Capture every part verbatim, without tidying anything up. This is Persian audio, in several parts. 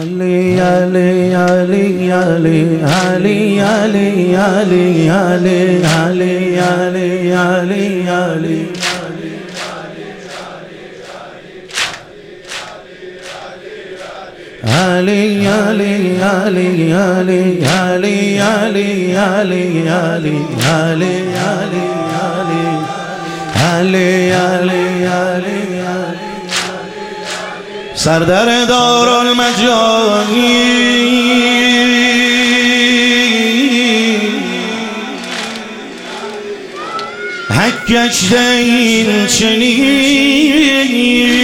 Ali, Ali, Ali, Ali, Ali, Ali, Ali, Ali, Ali, Ali, Ali, Ali. Ali, Ali, Ali, Ali, Ali, Ali, Ali, Ali, Ali, Ali, Ali, Ali, Ali, Ali. سردر دارالمجانی حکش این چنین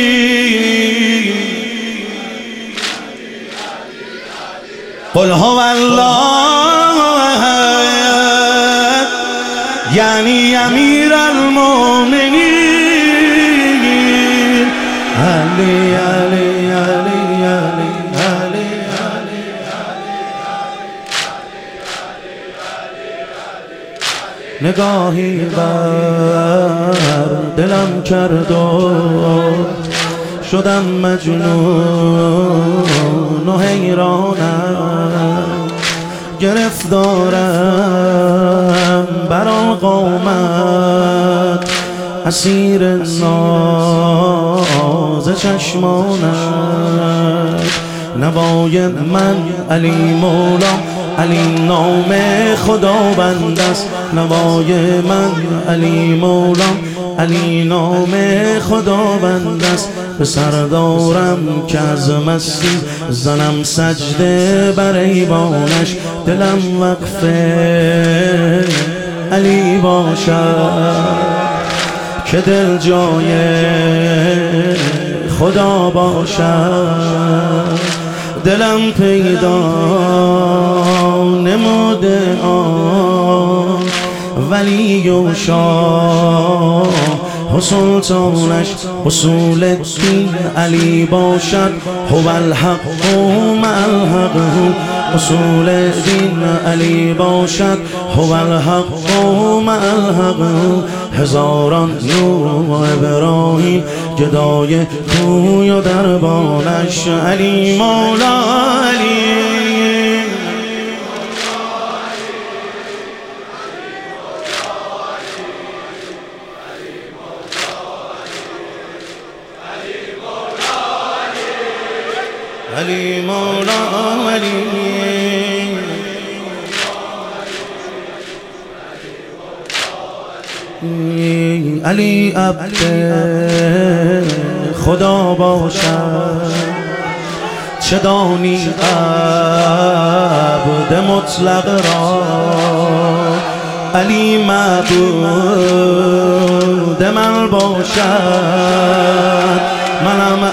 قل هو الله یعنی امیر المؤمنین علی علی علی علی علی نگاهی بر دلم کرد و شدم مجنون و حیرانم گرفتارم بر آن قومت اسیر ناز چشمانت نوای من علی مولا علی نام خداوند است نوای من علی مولا علی نام خداوند است به سردارم که از مستی زنم سجده بر ایوانش دلم وقف علی باشد که دل جای خدا باشد دلم پیدا نموده آن ولی و شاه و سلطانش اصول الدین علی باشد هو الحق مع الحق اصول الدین علی باشد هو الحق مع الحق هزاران نور ابراهیم گدای کوی و دربانش علی مولا علی علی مولا علی علی عبد خدا باشد چه دانی عبد مطلق را علی معبود من باشد منم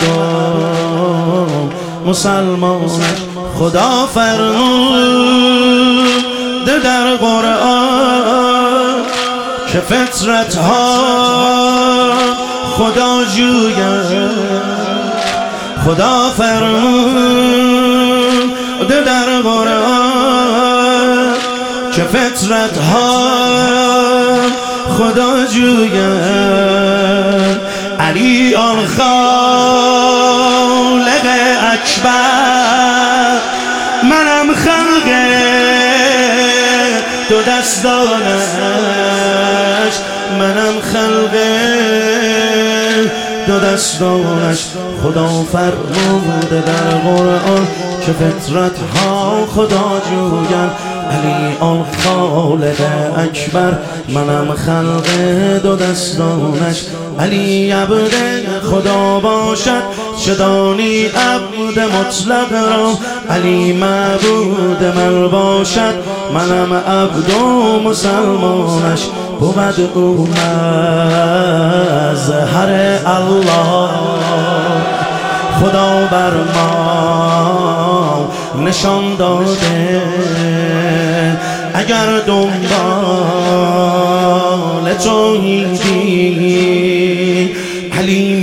عبدم مسلمانش خدا فرموده در قرآن که فطرت ها خدا جوید خدا فرموده در قرآن که فطرت ها خدا جوید علی آن خالق اکبر منم خلق دو دستانش منم خلق دو دستانش خدا فرموده در قرآن که فطرت ها خدا جوید علی آن خالق اکبر منم خلق دو دستانش علی عبد خدا باشد چه دانی عبد مطلق را علی معبود من باشد منم عبد و مسلمانش بود او مظهر الله خدا بر ما نشان داده اگر دنبال توحیدی حلیم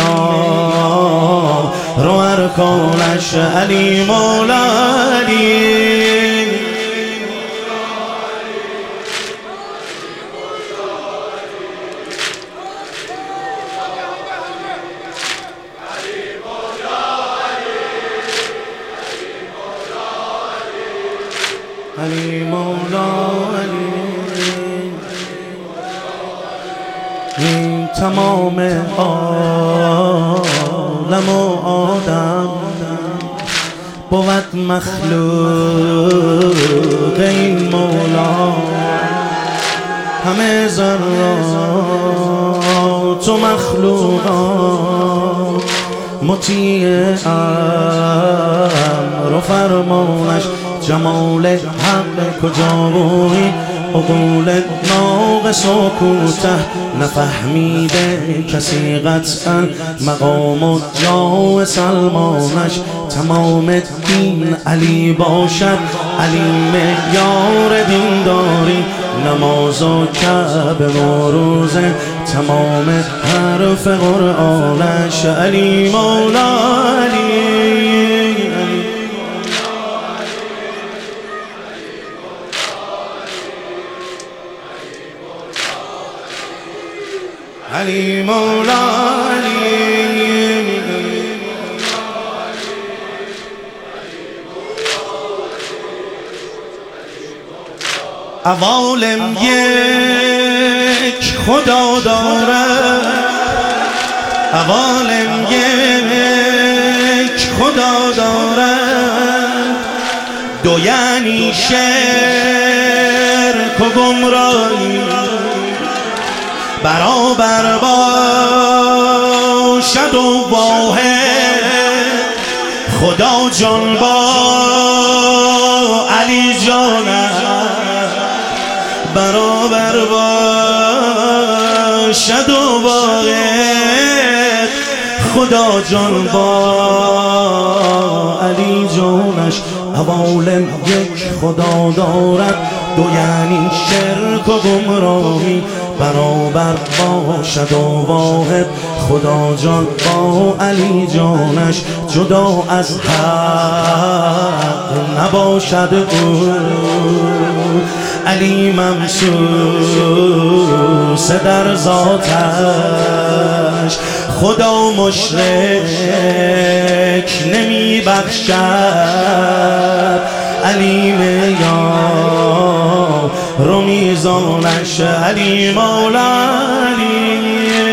یا رو ارکانش علی مولا علی علی مولا علی. این تمام عالم و آدم بود مخلوق این مولا. همه ذرات و مخلوقات مطیع امر و فرمانش. جمال حق کجا بوی عقول ناقص و کوته نفهمیده کسی قطعا مقام و جا سلمانش. تمام دین علی باشد، علی معیار دینداری. نماز و کعبه و روزه تمام حرف قرآنش. علی مولا علی علی مولا علی. عوالم یک خدا دارد، عوالم یک خدا دارد. دو یعنی شرک و گمراهی برابر باشد و واحد. خدا جان با علی جانش برابر باشد و واحد. خدا جان با علی جانش. عوالم یک خدا دارد، دو یعنی شرک و گمراهی برابر باشد و واحد. خدا جان با علی جانش جدا از حق نباشد او. علی ممسوس در ذاتش، خدا مشرک نمی بخشد. علی معیار رو میزانش. علی مولا علی